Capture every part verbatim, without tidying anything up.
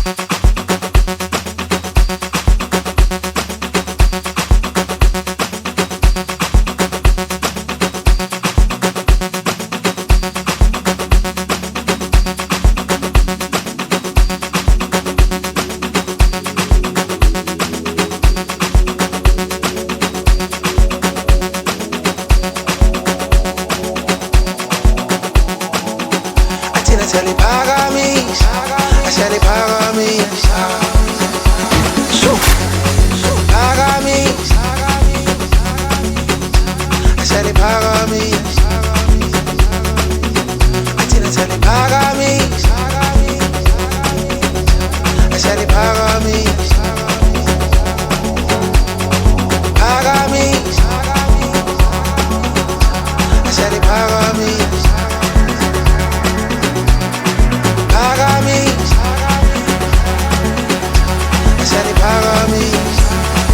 Phakamisa, ashali phakamisa. Phakamisa, ashali phakamisa. Athina thali phakamisa, ashali phakamisa. Phakamisa, ashali phakamisa. Phakamisa, ashali phakamisa.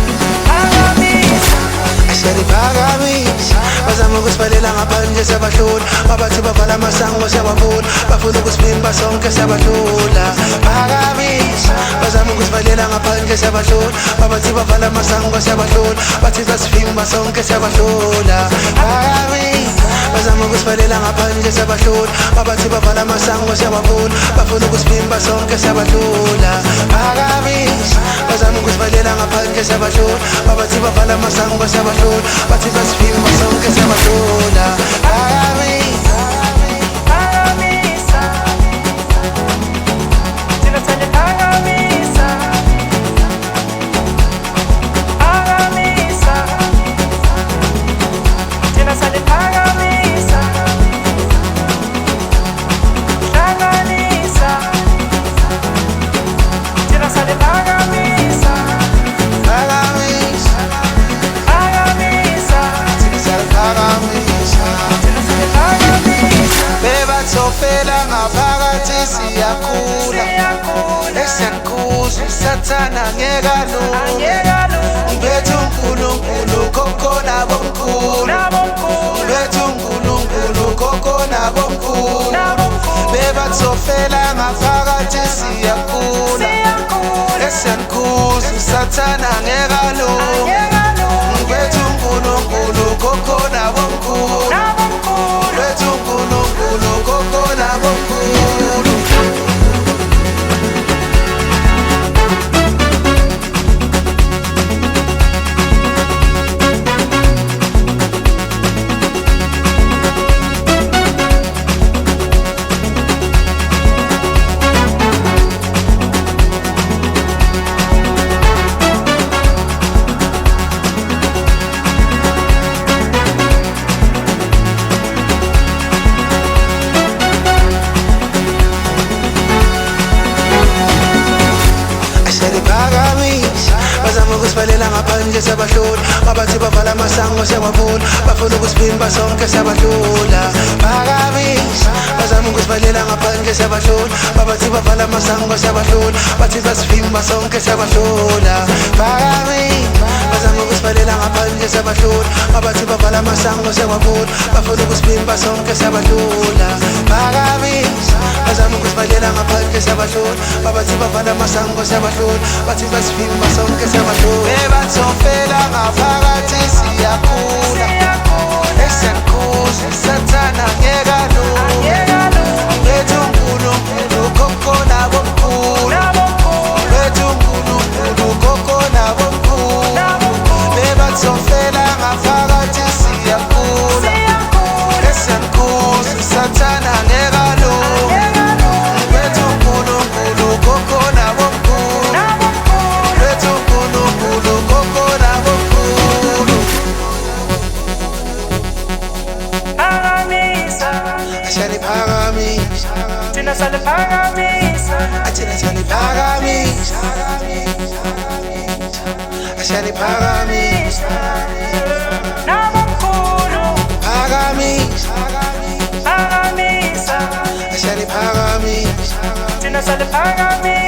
Ashali phakamisa, bazama ukusiphalela ngaphandle siyabahlula, babathi bavala amasango siyabavula, bafuna ukusivimba sonke siyabahlula. Phakamisa, bazama ukusiphalela ngaphandle siyabahlula, babathi bavala amasango siyabahlola, bathi sasivimba sonke siyabahlula. Phakamisa, bazama ukusiphalela ngaphandle siyabahlula, babathi bavala amasango siyabavula, bafuna ukusivimba sonke siyabahlula. Phakamisa, bazama ukusiphalela ngaphandle siyabahlula, babathi bavala amasango siyabahlola, bathi sasivimba sonke siyabahlula. Phakamisa, Phakamisa, thina thande phakamisa. Phakamisa, thina thande phakamisa. Hlanganisa, thina thande phakamisa. phakamisa, Phakamisa, ashali phakamisa. thina thande phakamisa. Bebathofela ngaphakathi siyakhula, Siyakhula, esenkuzo sathana ngekalunga. angekalunga. Bethu uNkulunkulu kokhona bomkhulu, bethu uNkulunkulu kokhona bomkhulu. Bebathofela ngaphakathi siyakhula, esenkuzo sathana ngekalunga. Bethu uNkulunkulu kokhona bomkhulu, bethu uNkulunkulu kokhona bomkhulu. Ashali phakamisa, bazama ukusiphalela ngaphandle siyabahlula, babathi bavala amasango siyabavula, bafuna ukusivimba sonke siyabahlula. Phakamisa, bazama ukusiphalela ngaphandle siyabahlula, babathi bavala amasango siyabahlola, bathi sasivimba sonke siyabahlula. Phakamisa, bazama ukusiphalela ngaphandle siyabahlula, babathi bavala amasango siyabavula, bafuna ukusivimba sonke siyabahlula. Phakamisa, bazama ukusiphalela ngaphandle siyabahlula, babathi bavala amasango siyabahlola, bathi sasivimba sonke siyabahlula. Bebathofela ngaphakathi siyakhula, esenkuzo sathana ngekalunga. Bethu uNkulunkulu kokhona bomkhulu, bethu uNkulunkulu kokhona bomkhulu. Bebathofela ngaphakathi siyakhula, esenkuzo sathana ngekalunga. Bethu uNkulunkulu kokhona bomkhulu, bethu uNkulunkulu kokhona bomkhulu. Phakamisa, Ashali phakamisa, thina thande phakamisa. athina thali phakamisa. Ashali phakamisa, Nabomkhulu, phakamisa, phakamisa, ashali phakamisa. thina thande phakamisa.